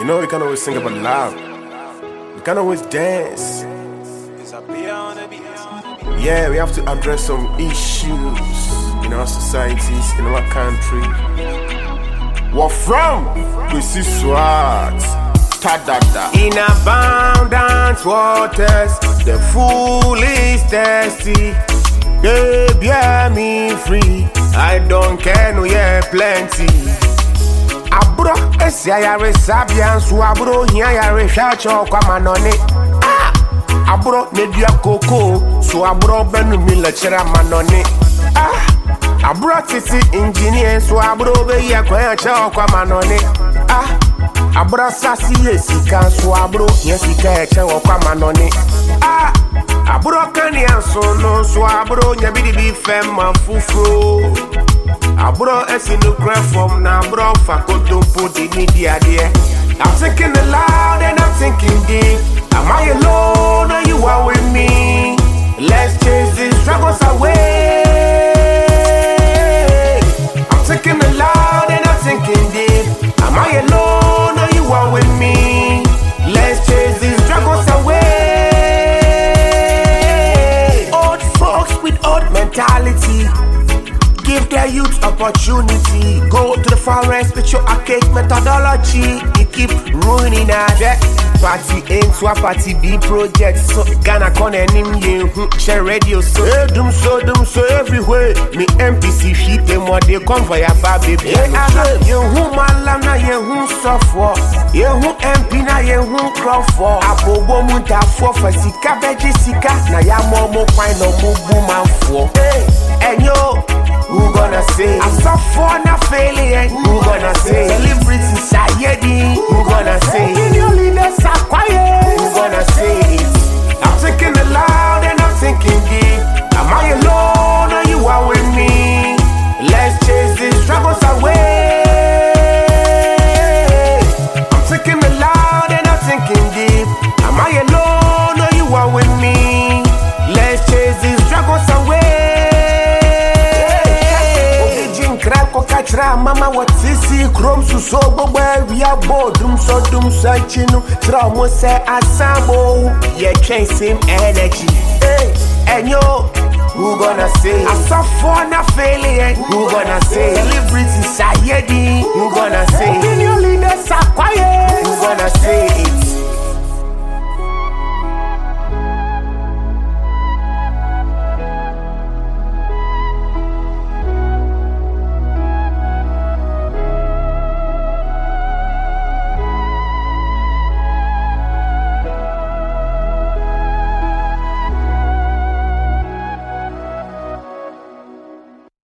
know we can always sing about love. We can always dance. Yeah, we have to address some issues in our societies, in our country. What from? We see swat. Ta-da-da. In abundant waters, the fool is thirsty. They bear me free. I don't care, no, yeah, plenty. Abro, esi ayare sabian, so abro, hiya yare shacho kwa manone. Abro, nedia koko, so abro, benu mi lechera manone. Abro, titi engineer, so abro, be ya kwa chao kwa manone. Abro, sasi yesika, so abro, yesika chao kwa manone. Abro, kani ansono, so abro, nyabidi bi fema fufro. Abro, esi no cry from na abro, fakoto po di media there. I'm thinking aloud and I'm thinking deep. Am I alone or you are with me? Let's chase these struggles away. I'm thinking aloud and I'm thinking deep. Am I alone or you are with me? Let's chase these struggles away. Old folks with old mentality, give their youth opportunity. Go to the forest with your archaic methodology. You keep ruining our debt. Party A to a party B project. So Ghana con enim ye share radio so dum so everywhere. Me MPC ship them what they come for your baby. You who malana ye who suffer. You who MP na ye who crawford. Abobo munta for sika veggie sika. Na ya momo kwai no mubu man for. And yo, who gonna say? I suffer na failure. Who gonna say? Celebrity sayedi. Who gonna say? Your leaders are quiet. Who gonna say it? I'm thinking aloud and I'm thinking deep. Am I alone or you are with me? Let's chase these struggles away. I'm thinking aloud and I'm thinking deep. Am I alone or you are with me? Let's chase these struggles away. Mama, what is it? Chrome so where we are bored. Dum so chino. Trauma say asamo. Yeah, change same energy. Hey, and yo, who gonna say? I suffer na failure. Who gonna say? Celebrity sayedi. Who gonna say? Opinion leaders are quiet. Who gonna say?